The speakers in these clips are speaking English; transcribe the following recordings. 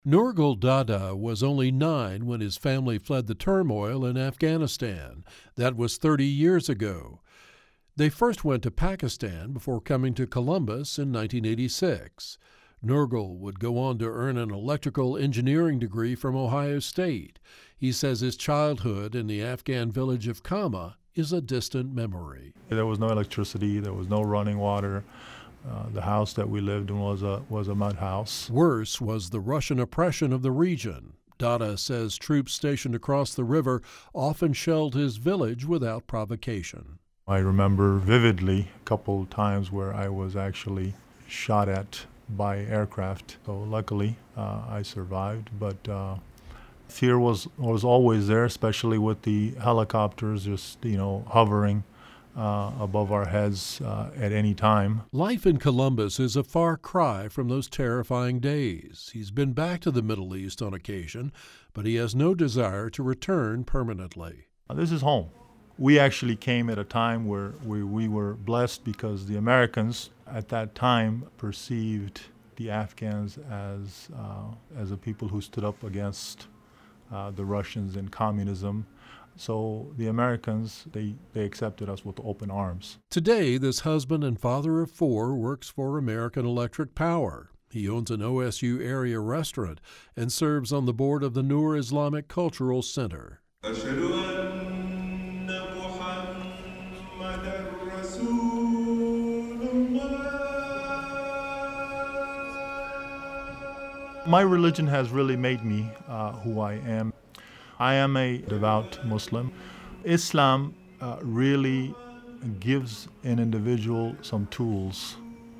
Nurgal Dada was only 9 when his family fled the turmoil in Afghanistan. That was 30 years ago. They first went to Pakistan before coming to Columbus in 1986. Nurgal would go on to earn an electrical engineering degree from Ohio State. He says his childhood in the Afghan village of Kama is a distant memory. There was no electricity, there was no running water. The house that we lived in was a mud house. Worse was the Russian oppression of the region. Dada says troops stationed across the river often shelled his village without provocation. I remember vividly a couple times where I was actually shot at by aircraft. So luckily, I survived, but fear was always there, especially with the helicopters just, hovering above our heads at any time. Life in Columbus is a far cry from those terrifying days. He's been back to the Middle East on occasion, but he has no desire to return permanently. This is home. We actually came at a time where we were blessed because the Americans at that time perceived the Afghans as a people who stood up against the Russians and communism. So the Americans, they accepted us with open arms. Today, this husband and father of 4 works for American Electric Power. He owns an OSU area restaurant and serves on the board of the Noor Islamic Cultural Center. My religion has really made me who I am. I am a devout Muslim. Islam really gives an individual some tools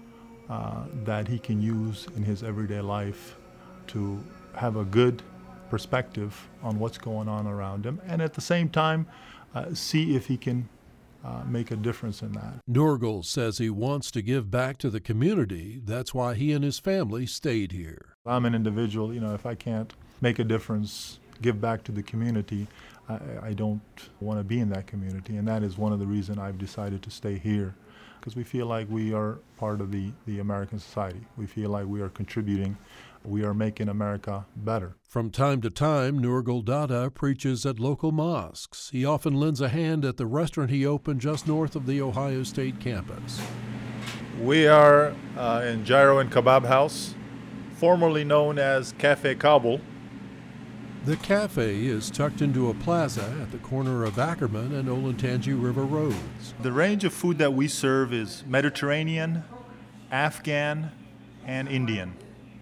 that he can use in his everyday life to have a good perspective on what's going on around him, and at the same time see if he can make a difference in that. Nurgal says he wants to give back to the community. That's why he and his family stayed here. I'm an individual, if I can't make a difference, give back to the community, I don't want to be in that community. And that is one of the reasons I've decided to stay here, because we feel like we are part of the American society. We feel like we are contributing. We are making America better. From time to time, Nurgal Dada preaches at local mosques. He often lends a hand at the restaurant he opened just north of the Ohio State campus. We are in Gyro and Kebab House, formerly known as Cafe Kabul. The cafe is tucked into a plaza at the corner of Ackerman and Olentangy River Roads. The range of food that we serve is Mediterranean, Afghan, and Indian.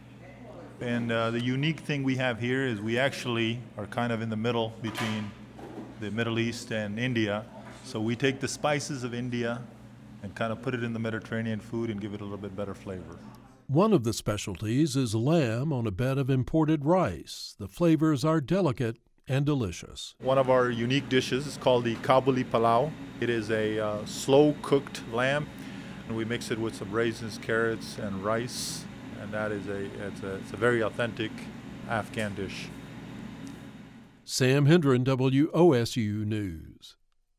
And the unique thing we have here is we actually are kind of in the middle between the Middle East and India. So we take the spices of India and kind of put it in the Mediterranean food and give it a little bit better flavor. One of the specialties is lamb on a bed of imported rice. The flavors are delicate and delicious. One of our unique dishes is called the Kabuli Palau. It is a slow-cooked lamb, and we mix it with some raisins, carrots, and rice, and that is it's a very authentic Afghan dish. Sam Hendren, WOSU News.